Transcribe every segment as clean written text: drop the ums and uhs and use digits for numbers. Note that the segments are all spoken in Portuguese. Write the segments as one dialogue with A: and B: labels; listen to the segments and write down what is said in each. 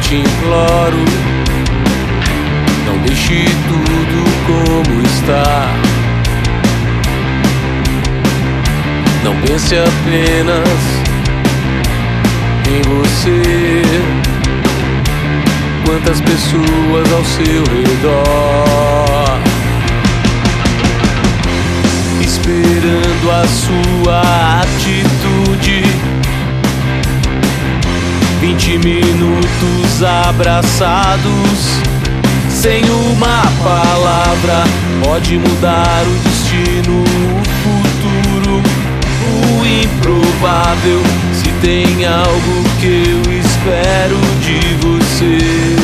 A: te imploro, não deixe tudo como está. Não pense apenas em você. Quantas pessoas ao seu redor esperando a sua atitude. 20 minutos abraçados, sem uma palavra, pode mudar o destino, o futuro, o improvável. Se tem algo que eu espero de você,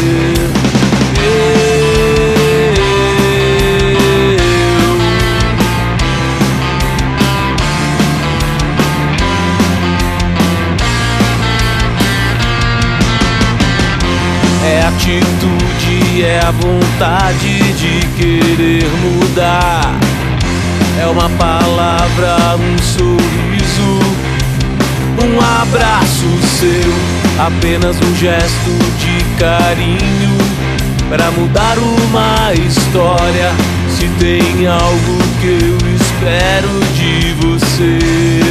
A: é atitude, é a vontade de querer mudar. É uma palavra, um sorriso, um abraço seu, apenas um gesto de carinho para mudar uma história. Se tem algo que eu espero de você,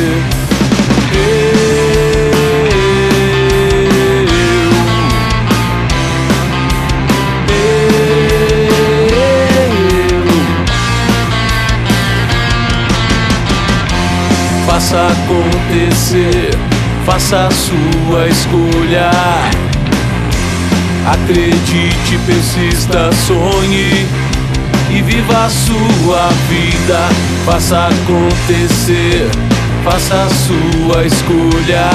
A: faça acontecer, faça a sua escolha. Acredite, persista, sonhe e viva a sua vida. Faça acontecer, faça a sua escolha.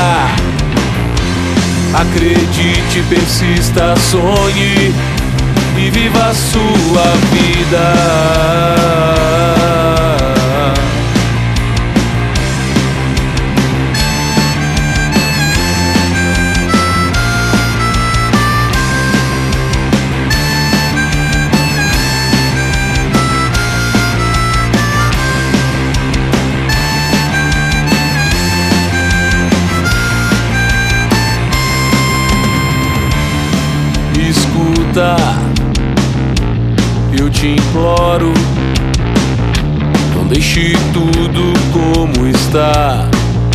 A: Acredite, persista, sonhe e viva a sua vida. Escuta, eu te imploro, não deixe tudo como está.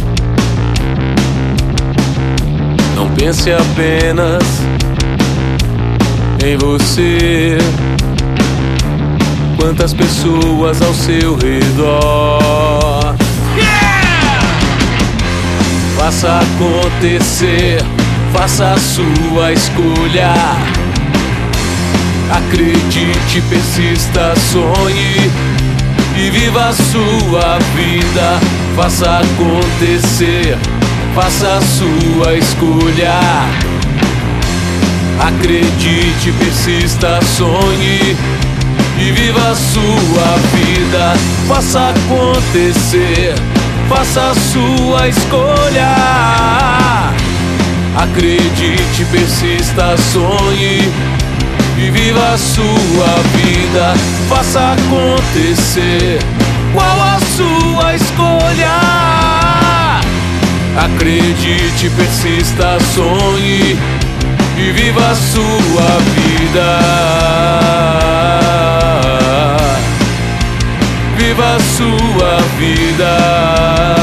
A: Não pense apenas em você. Quantas pessoas ao seu redor. Faça acontecer, faça a sua escolha. Acredite, persista, sonhe e viva a sua vida. Faça acontecer, faça a sua escolha. Acredite, persista, sonhe e viva a sua vida. Faça acontecer, faça a sua escolha. Acredite, persista, sonhe e viva a sua vida. Faça acontecer, qual a sua escolha? Acredite, persista, sonhe e viva a sua vida. Viva a sua vida.